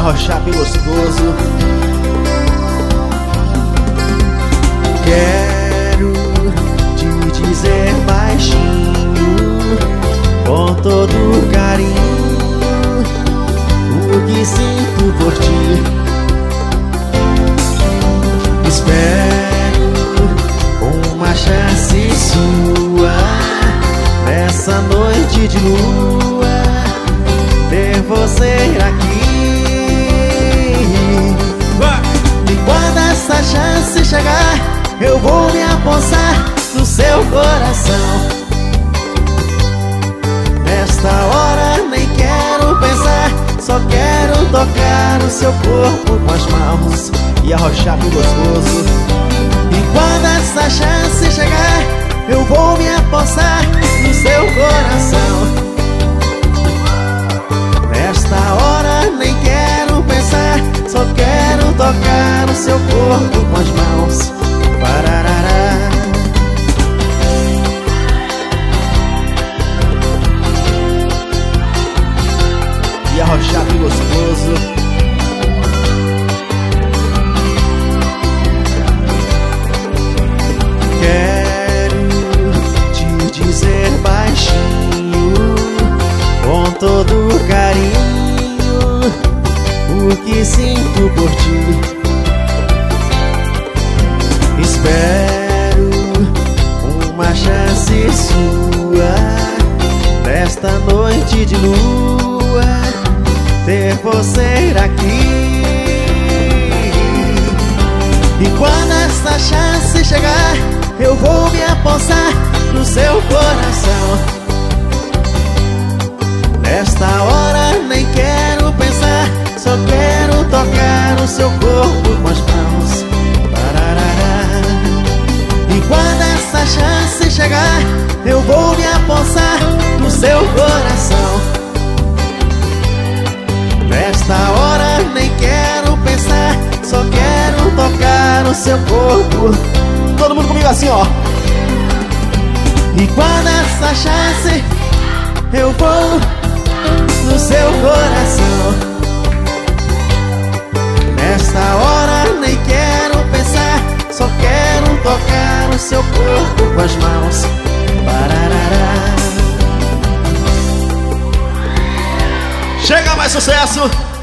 arrochar bem gostoso. Quero te dizer baixinho, com todo carinho, o que sinto por ti. Espero uma chance sua, nessa noite de lua, ter você aqui. E quando essa chance chegar, eu vou me apossar no seu coração. Nesta hora nem quero pensar, só quero tocar o seu corpo com as mãos e arrochar bem gostoso. E quando essa chance chegar, eu vou me apossar no seu coração. Nesta hora nem quero pensar, só quero tocar o seu corpo com as mãos. Pararará. E arrochar bem gostoso. Quero te dizer baixinho, com todo carinho, o que sinto por ti. Espero uma chance sua, nesta noite de lua, ter você aqui. E quando essa chance chegar, eu vou me apossar no seu coração. Nesta hora nem quero pensar, só quero tocar o seu corpo com as mãos. Pararará. E quando essa chance chegar, eu vou me apossar no seu coração. Nesta hora nem quero pensar, só quero tocar o seu corpo. Todo mundo comigo assim, ó. E quando essa chance, eu vou no seu coração. Nesta hora nem quero pensar, só quero tocar o seu corpo com as mãos. Pararará. Chega mais sucesso!